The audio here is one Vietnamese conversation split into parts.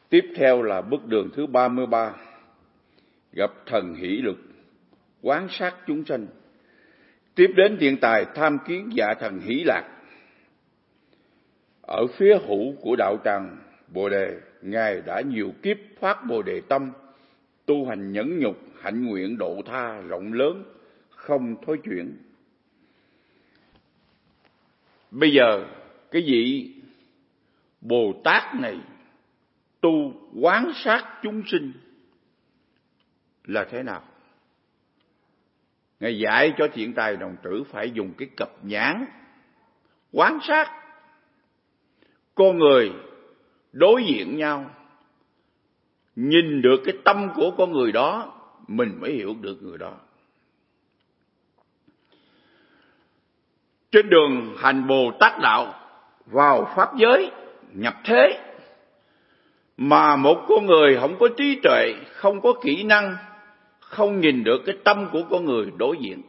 Tiếp theo là bước đường thứ 33, gặp thần hỷ lực, quán sát chúng sanh. Tiếp đến thiện tài tham kiến dạ thần hỷ lạc. Ở phía hữu của đạo tràng Bồ Đề, Ngài đã nhiều kiếp phát Bồ Đề tâm, tu hành nhẫn nhục, hạnh nguyện độ tha rộng lớn, không thối chuyển. Bây giờ cái vị Bồ Tát này tu quán sát chúng sinh là thế nào? Ngài dạy cho thiện tài đồng tử phải dùng cái cặp nhãn quán sát con người đối diện nhau, nhìn được cái tâm của con người đó, mình mới hiểu được người đó. Trên đường hành Bồ Tát đạo, vào pháp giới nhập thế, mà một con người không có trí tuệ, không có kỹ năng, không nhìn được cái tâm của con người đối diện.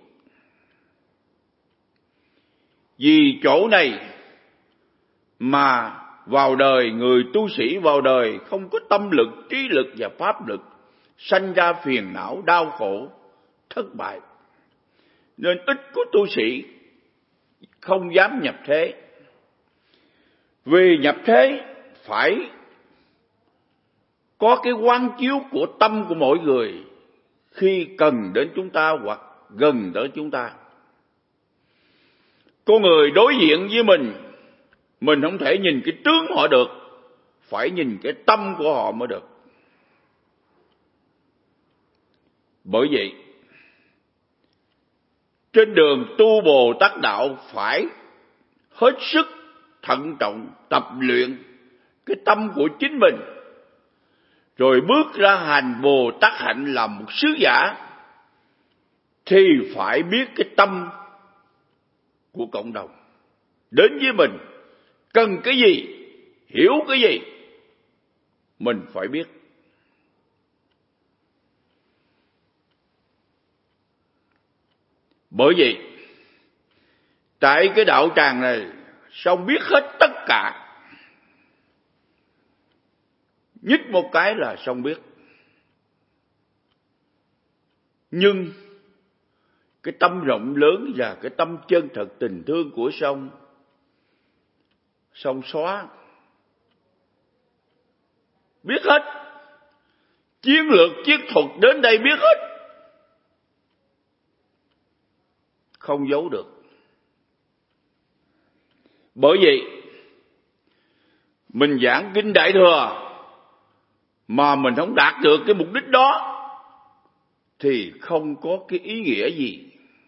Vì chỗ này mà vào đời, người tu sĩ vào đời không có tâm lực, trí lực và pháp lực, sanh ra phiền não, đau khổ, thất bại. Nên ít có tu sĩ không dám nhập thế. Vì nhập thế phải có cái quán chiếu của tâm của mỗi người khi cần đến chúng ta hoặc gần tới chúng ta. Con người đối diện với mình không thể nhìn cái tướng họ được, phải nhìn cái tâm của họ mới được. Bởi vậy, trên đường tu Bồ Tát đạo phải hết sức thận trọng tập luyện cái tâm của chính mình, rồi bước ra hành Bồ Tát hạnh làm một sứ giả, thì phải biết cái tâm của cộng đồng đến với mình cần cái gì, hiểu cái gì, mình phải biết. Bởi vậy, tại cái đạo tràng này, xong biết hết tất cả. Nhất một cái là xong biết. Nhưng cái tâm rộng lớn và cái tâm chân thật tình thương của xong xóa. Biết hết. Chiến lược, chiến thuật đến đây biết hết. Không giấu được. Bởi vậy, mình giảng kinh Đại Thừa mà mình không đạt được cái mục đích đó thì không có cái ý nghĩa gì.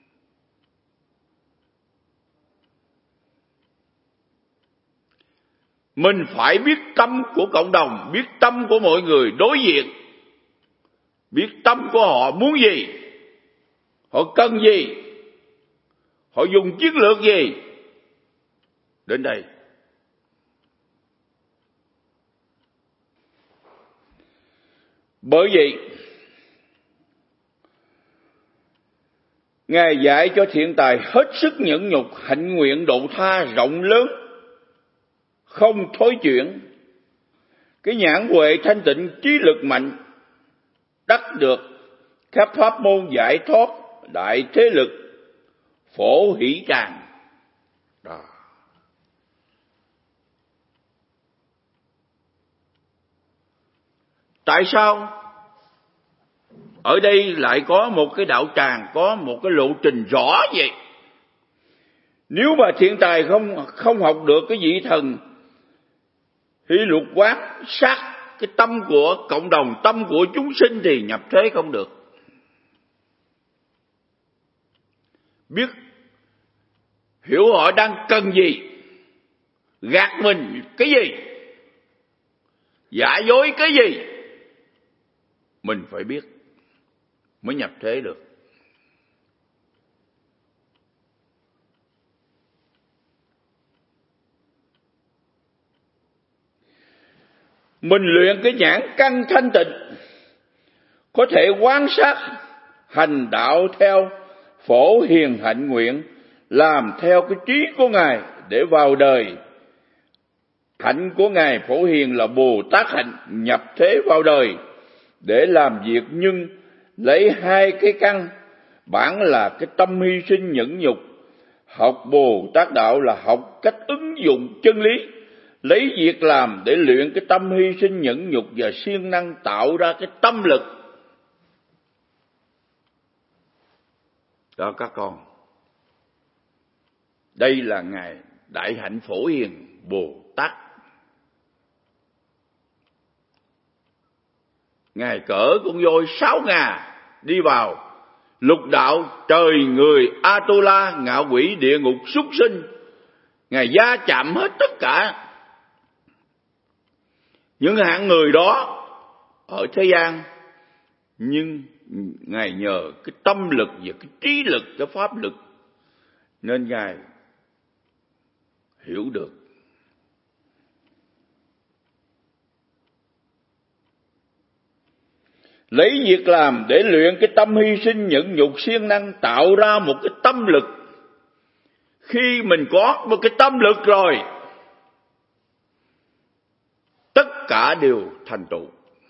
Mình phải biết tâm của cộng đồng, biết tâm của mọi người đối diện, biết tâm của họ muốn gì, họ cần gì, họ dùng chiến lược gì đến đây. Bởi vậy, Ngài dạy cho thiện tài hết sức nhẫn nhục, hạnh nguyện độ tha rộng lớn, không thối chuyển. Cái nhãn huệ thanh tịnh, trí lực mạnh, đắc được các pháp môn giải thoát, đại thế lực, phổ hỷ tràng. Đó. Tại sao ở đây lại có một cái đạo tràng, có một cái lộ trình rõ vậy? Nếu mà thiện tài không học được cái vị thần hỷ luật quán sát cái tâm của cộng đồng, tâm của chúng sinh thì nhập thế không được. Biết hiểu họ đang cần gì, gạt mình cái gì, giả dối cái gì, mình phải biết mới nhập thế được. Mình luyện cái nhãn căn thanh tịnh, có thể quan sát hành đạo theo phổ hiền hạnh nguyện, làm theo cái trí của Ngài để vào đời Hạnh của Ngài Phổ Hiền là Bồ Tát hạnh, nhập thế vào đời để làm việc, nhưng lấy hai cái căn bản là cái tâm hy sinh nhẫn nhục. Học Bồ Tát đạo là học cách ứng dụng chân lý, lấy việc làm để luyện cái tâm hy sinh nhẫn nhục và siêng năng tạo ra cái tâm lực. Đó các con, đây là Ngài Đại Hạnh Phổ Hiền Bồ Tát. Ngài cỡ con voi 6 ngà đi vào lục đạo, trời người Atula, ngạ quỷ, địa ngục, súc sinh. Ngài gia chạm hết tất cả những hạng người đó ở thế gian, nhưng Ngài nhờ cái tâm lực và cái trí lực, cái pháp lực, nên Ngài hiểu được. Lấy việc làm để luyện cái tâm hy sinh nhẫn nhục siêng năng, tạo ra một cái tâm lực. Khi mình có một cái tâm lực rồi, tất cả đều thành tựu.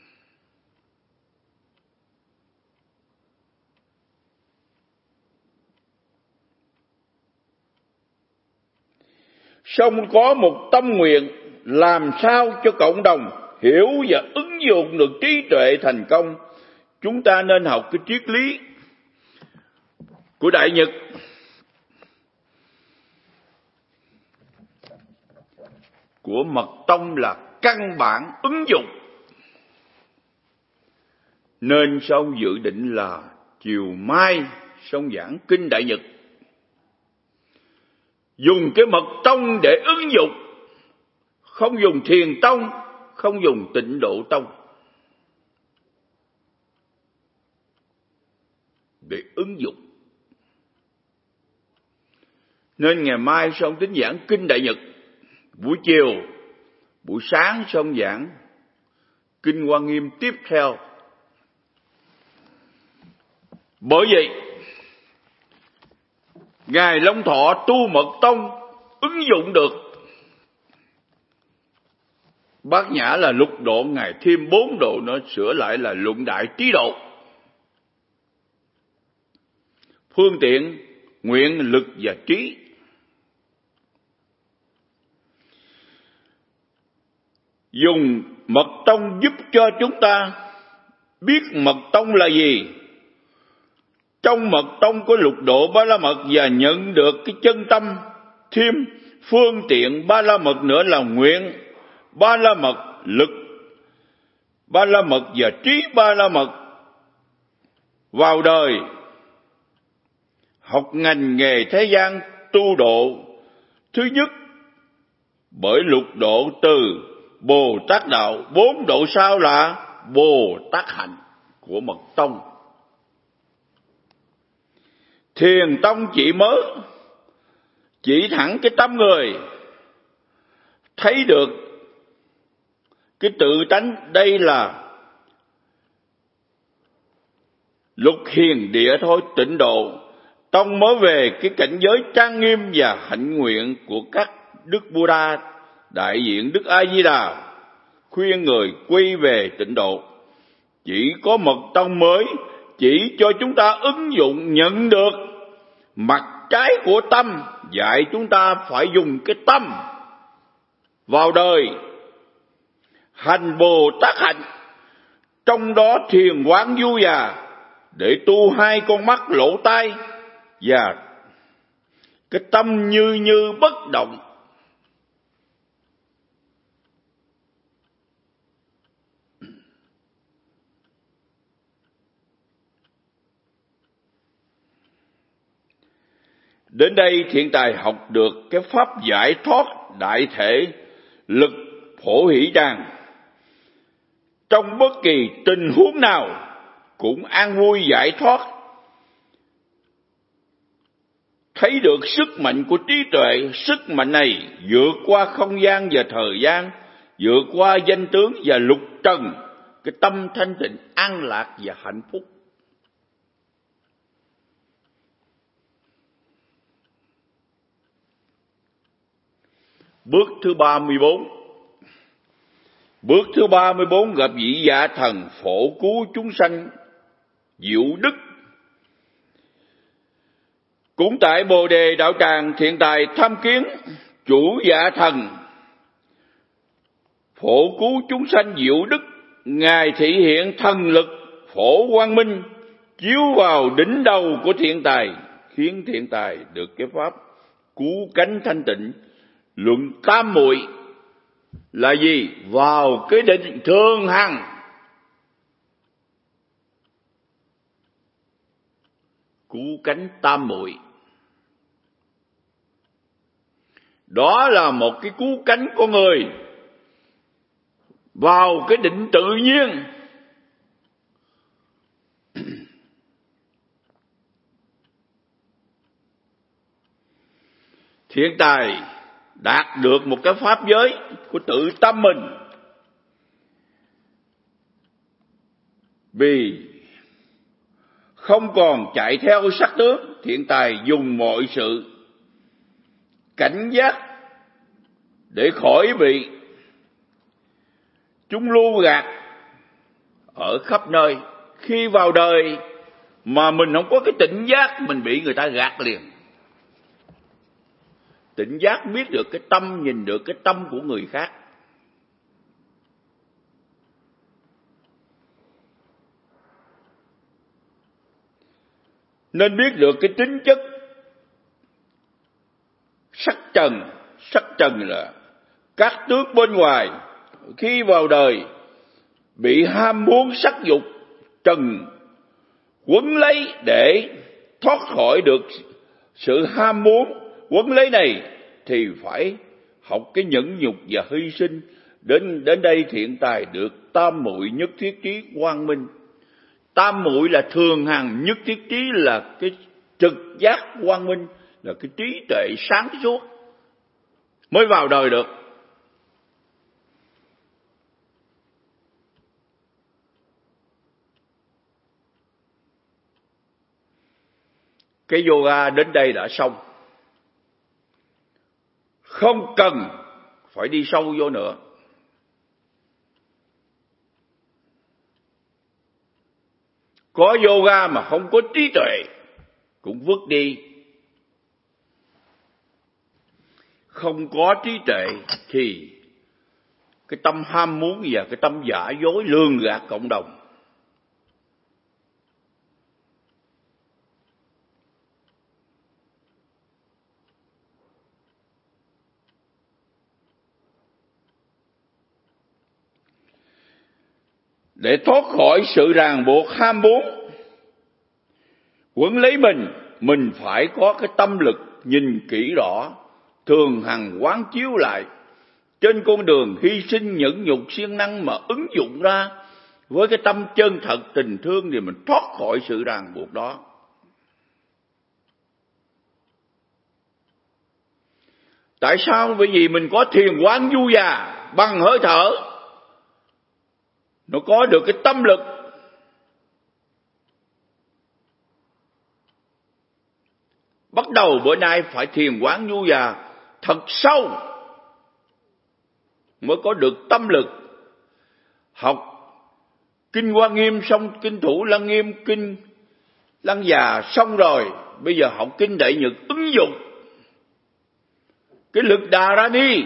Xong có một tâm nguyện, làm sao cho cộng đồng hiểu và ứng dụng được trí tuệ thành công. Chúng ta nên học cái triết lý của Đại Nhật. Của Mật Tông là căn bản ứng dụng. Nên sau dự định là chiều mai xong giảng Kinh Đại Nhật, dùng cái Mật Tông để ứng dụng, không dùng Thiền Tông, không dùng Tịnh Độ Tông để ứng dụng. Nên ngày mai xong tính giảng Kinh Đại Nhật, buổi chiều, buổi sáng xong giảng Kinh Hoa Nghiêm tiếp theo. Bởi vậy, Ngài Long Thọ tu Mật Tông ứng dụng được. Bát Nhã là lục độ, Ngài thêm 4 độ nữa, sửa lại là luận đại trí độ. Phương tiện, nguyện, lực và trí. Dùng Mật Tông giúp cho chúng ta biết Mật Tông là gì. Trong Mật Tông có lục độ Ba La Mật và nhận được cái chân tâm, thêm phương tiện Ba La Mật nữa là nguyện Ba La Mật, lực Ba La Mật và trí Ba La Mật. Vào đời học ngành nghề thế gian tu độ, thứ nhất bởi lục độ từ Bồ Tát đạo, 4 độ sau là Bồ Tát hạnh của Mật Tông. Thiền Tông chỉ thẳng cái tâm người, thấy được cái tự tánh, đây là lục hiền địa thôi. Tịnh Độ Tông mới về cái cảnh giới trang nghiêm và hạnh nguyện của các đức Buddha, đại diện Đức A Di Đà, khuyên người quy về Tịnh Độ. Chỉ có Mật Tông mới chỉ cho chúng ta ứng dụng, nhận được mặt trái của tâm, dạy chúng ta phải dùng cái tâm vào đời hành Bồ Tát hạnh, trong đó thiền quán du già để tu 2 con mắt lỗ tai và cái tâm như bất động. Đến đây thiện tài học được cái pháp giải thoát đại thể lực phổ hỷ tràng. Trong bất kỳ tình huống nào cũng an vui giải thoát. Thấy được sức mạnh của trí tuệ, sức mạnh này vượt qua không gian và thời gian, vượt qua danh tướng và lục trần, cái tâm thanh tịnh, an lạc và hạnh phúc. Bước thứ 34, Bước thứ 34 gặp vị Dạ Thần phổ cứu chúng sanh diệu đức. Cũng tại Bồ Đề Đạo Tràng, Thiện Tài tham kiến chủ Dạ Thần phổ cứu chúng sanh diệu đức. Ngài thị hiện thần lực phổ quang minh chiếu vào đỉnh đầu của Thiện Tài, khiến Thiện Tài được cái pháp cứu cánh thanh tịnh. Luận tam muội là gì? Vào cái định thường hằng, cứu cánh tam muội. Đó là một cái cứu cánh của người vào cái định tự nhiên. Thiện Tài đạt được một cái pháp giới của tự tâm mình, vì không còn chạy theo sắc tướng. Thiện Tài dùng mọi sự cảnh giác để khỏi bị chúng lưu gạt ở khắp nơi. Khi vào đời mà mình không có cái tỉnh giác, mình bị người ta gạt liền. Tỉnh giác biết được cái tâm, nhìn được cái tâm của người khác. Nên biết được cái tính chất sắc trần. Sắc trần là các tướng bên ngoài. Khi vào đời bị ham muốn sắc dục trần quấn lấy, để thoát khỏi được sự ham muốn quấn lấy này thì phải học cái nhẫn nhục và hy sinh. Đến đây Thiện Tài được tam muội nhất thiết trí quang minh. Tam muội là thường hằng, nhất thiết trí là cái trực giác quang minh, là cái trí tuệ sáng suốt mới vào đời được. Cái yoga đến đây đã xong, không cần phải đi sâu vô nữa. Có yoga mà không có trí tuệ cũng vứt đi. Không có trí tuệ thì cái tâm ham muốn và cái tâm giả dối lường gạt cộng đồng. Để thoát khỏi sự ràng buộc ham muốn quấn lấy mình phải có cái tâm lực nhìn kỹ rõ, thường hằng quán chiếu lại. Trên con đường hy sinh nhẫn nhục siêng năng mà ứng dụng ra với cái tâm chân thật tình thương thì mình thoát khỏi sự ràng buộc đó. Tại sao? Bởi vì mình có thiền quán du già bằng hơi thở, nó có được cái tâm lực. Bắt đầu bữa nay phải thiền quán du già thật sâu mới có được tâm lực. Học kinh Hoa Nghiêm xong, kinh Thủ Lăng Nghiêm, kinh Lăng Già xong rồi, bây giờ học kinh Đại Nhật ứng dụng cái lực Đà Ra Ni.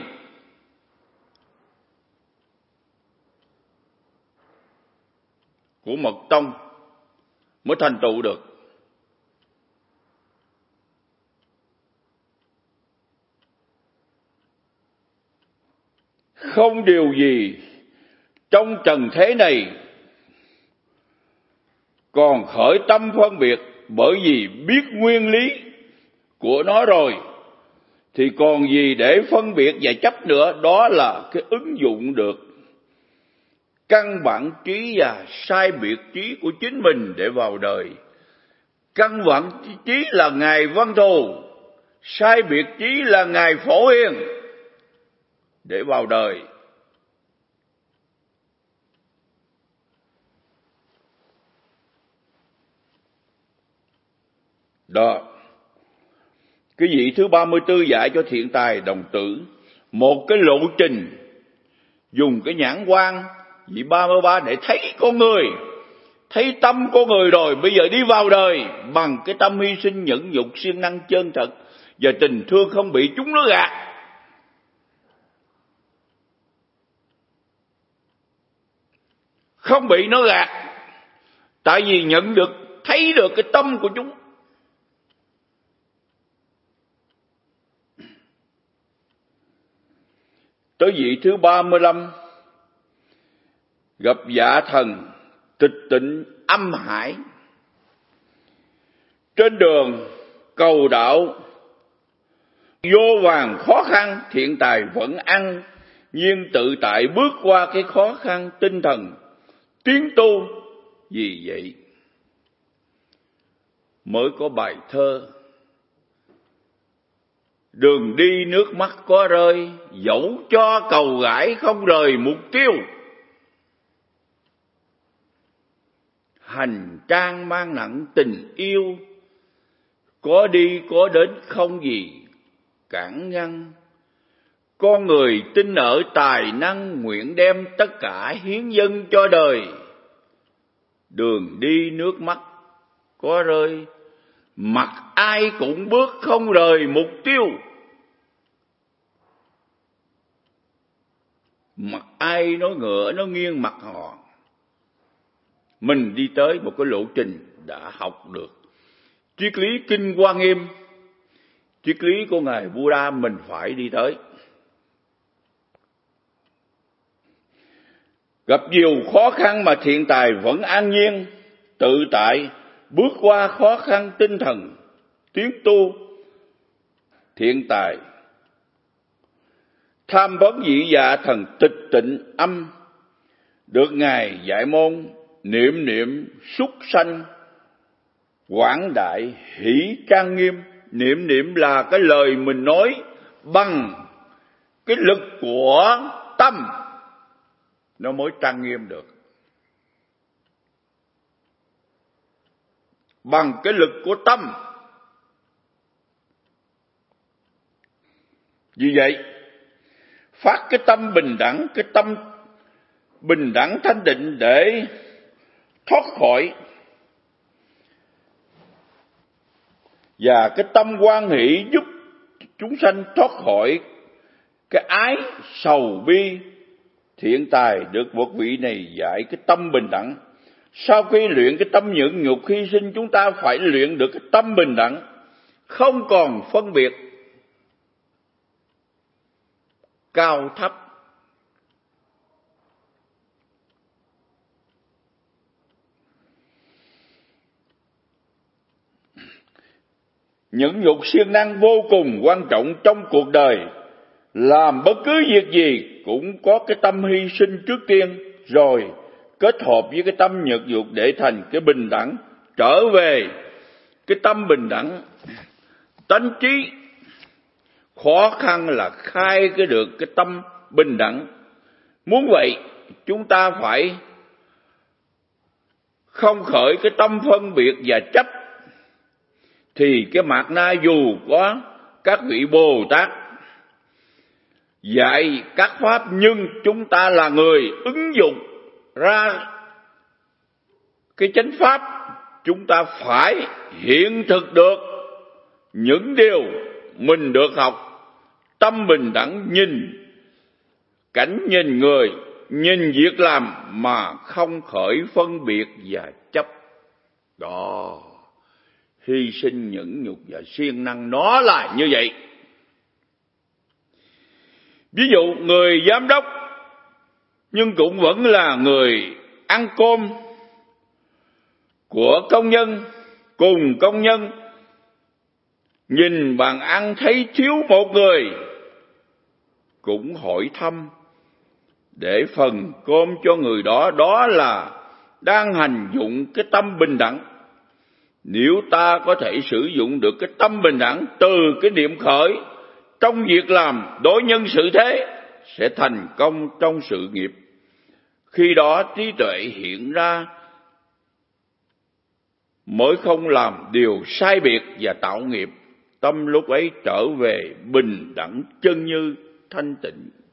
Của Mật Tông mới thành tựu được. Không điều gì trong trần thế này còn khởi tâm phân biệt, bởi vì biết nguyên lý của nó rồi thì còn gì để phân biệt và chấp nữa. Đó là cái ứng dụng được căn bản trí và sai biệt trí của chính mình để vào đời. Căn bản trí là Ngài Văn Thù, sai biệt trí là Ngài Phổ Hiền để vào đời. Đó. Cái vị thứ 34 dạy cho Thiện Tài đồng tử một cái lộ trình dùng cái nhãn quan vị 33 để thấy con người, thấy tâm con người rồi, bây giờ đi vào đời bằng cái tâm hy sinh nhẫn nhục siêng năng chân thật và tình thương không bị chúng nó gạt. Không bị nó gạt, tại vì nhận được, thấy được cái tâm của chúng. Tới vị thứ 35, gặp Dạ Thần tịch tịnh âm hải. Trên đường cầu đạo vô vàn khó khăn, thiện tài vẫn ăn nhiên tự tại bước qua cái khó khăn, tinh thần tiến tu. Vì vậy mới có bài thơ: đường đi nước mắt có rơi, dẫu cho cầu gãi không rời mục tiêu. Hành trang mang nặng tình yêu, có đi có đến không gì cản ngăn. Con người tin ở tài năng, nguyện đem tất cả hiến dâng cho đời. Đường đi nước mắt có rơi, mặt ai cũng bước không rời mục tiêu. Mặt ai nó ngựa nó nghiêng mặt họ. Mình đi tới một cái lộ trình đã học được triết lý Kinh Hoa Nghiêm, triết lý của ngài Buddha, mình phải đi tới. Gặp nhiều khó khăn mà thiện tài vẫn an nhiên tự tại bước qua khó khăn, tinh thần tiến tu. Thiện tài tham vấn vị Dạ Thần tịch tịnh âm, được ngài dạy môn niệm niệm súc sanh, quảng đại hỷ trang nghiêm. Niệm niệm là cái lời mình nói bằng cái lực của tâm, nó mới trang nghiêm được. Bằng cái lực của tâm. Vì vậy phát cái tâm bình đẳng, cái tâm bình đẳng thanh định để thoát khỏi, và cái tâm hoan hỷ giúp chúng sanh thoát khỏi cái ái sầu bi. Thiện tài được một vị này dạy cái tâm bình đẳng. Sau khi luyện cái tâm nhẫn nhục hy sinh, chúng ta phải luyện được cái tâm bình đẳng, không còn phân biệt cao thấp. Nhẫn nhục siêng năng vô cùng quan trọng trong cuộc đời. Làm bất cứ việc gì cũng có cái tâm hy sinh trước tiên, rồi kết hợp với cái tâm nhẫn nhục để thành cái bình đẳng, trở về cái tâm bình đẳng tánh trí. Khó khăn là khai cái được cái tâm bình đẳng. Muốn vậy chúng ta phải không khởi cái tâm phân biệt và chấp. Thì cái mạt na dù có các vị Bồ Tát dạy các pháp, nhưng chúng ta là người ứng dụng ra cái chánh pháp, chúng ta phải hiện thực được những điều mình được học. Tâm bình đẳng, nhìn cảnh, nhìn người, nhìn việc làm mà không khởi phân biệt và chấp. Đó, hy sinh nhẫn nhục và siêng năng nó là như vậy. Ví dụ người giám đốc nhưng cũng vẫn là người ăn cơm của công nhân, cùng công nhân nhìn bàn ăn thấy thiếu một người cũng hỏi thăm để phần cơm cho người đó. Đó là đang hành dụng cái tâm bình đẳng. Nếu ta có thể sử dụng được cái tâm bình đẳng từ cái niệm khởi trong việc làm, đối nhân xử thế, sẽ thành công trong sự nghiệp. Khi đó trí tuệ hiện ra, mới không làm điều sai biệt và tạo nghiệp. Tâm lúc ấy trở về bình đẳng chân như thanh tịnh.